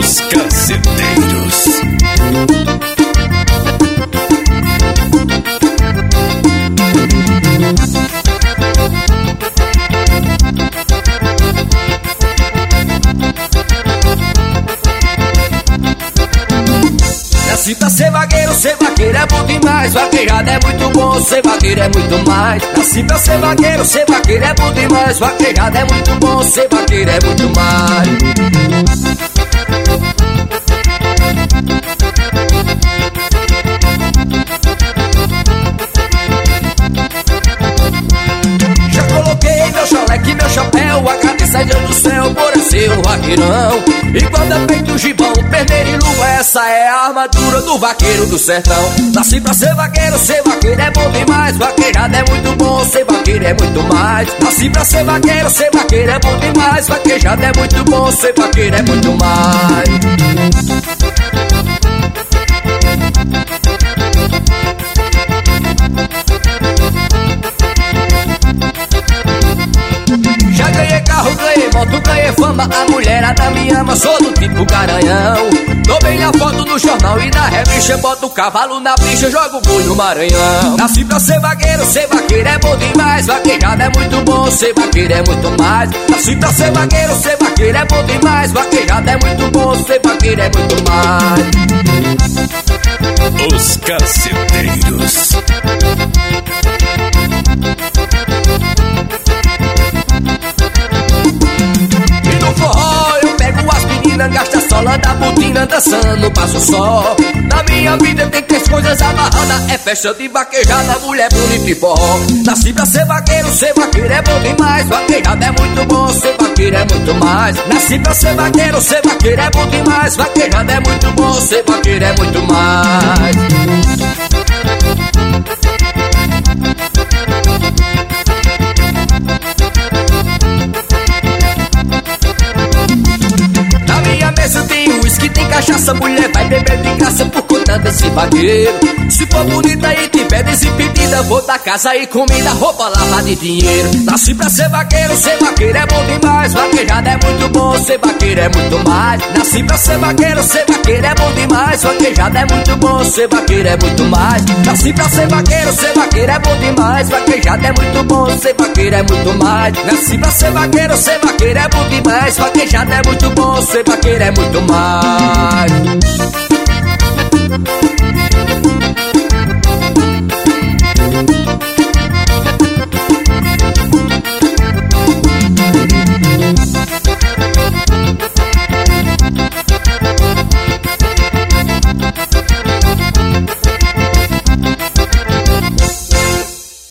Os Caceteiros. Nasci pra ser vaqueiro é bom demais. Vaquejada é muito bom, ser vaqueiro é muito mais. Nasci pra ser vaqueiro é bom demais. Vaquejada é muito bom, ser vaqueiro é muito mais. Já coloquei meu chaleque, meu chapéu, a cabeça de do céu, por ser um vaqueirão. E quando é feito gibão, perneiro e lua, essa é a armadura do vaqueiro do sertão. Nasci pra ser vaqueiro é bom demais. Vaquejada é muito bom, ser vaqueiro é muito mais. Nasci pra ser vaqueiro é bom demais. Vaquejada é muito bom, ser vaqueiro é muito mais. Já ganhei carro, ganhei moto, ganhei fama, a mulherada me ama, sou do tipo garanhão. Dou bem a foto no jornal e na revista, boto o cavalo na picha, jogo o boi no Maranhão. Nasci pra ser vaqueiro é bom demais. Vaquejada é muito bom, ser vaqueiro é muito mais. Nasci pra ser vaqueiro é bom demais. Vaquejada é muito bom, ser vaqueiro é muito mais. Os Caceteiros. E no forró eu pego as meninas, gasto a sola da botina, dançando, passo só. Na minha vida tem três coisas amarradas: é festa de vaquejada, mulher bonita e forró. Nasci pra ser vaqueiro é bom demais. Vaquejada é muito bom, ser vaqueiro é muito mais. Nasci pra ser vaqueiro é bom demais. Vaquejada é muito bom, ser vaqueiro é muito mais. Na minha mesa tem uísque, tem cachaça, mulher vai beber de graça por conta desse vaqueiro. Se for bonita e tiver desimpedida, vou dar casa e comida, roupa lavada e dinheiro. Nasci pra ser vaqueiro é bom demais. Vaquejada é muito bom, ser vaqueiro é muito mais. Nasci pra ser vaqueiro é bom demais. Vaquejada é muito bom, ser vaqueiro é muito mais. Nasci pra ser vaqueiro é bom demais. Vaquejada é muito bom, ser vaqueiro é muito mais. Nasci pra ser vaqueiro é bom demais. Vaquejada é muito bom, ser vaqueiro é muito mais.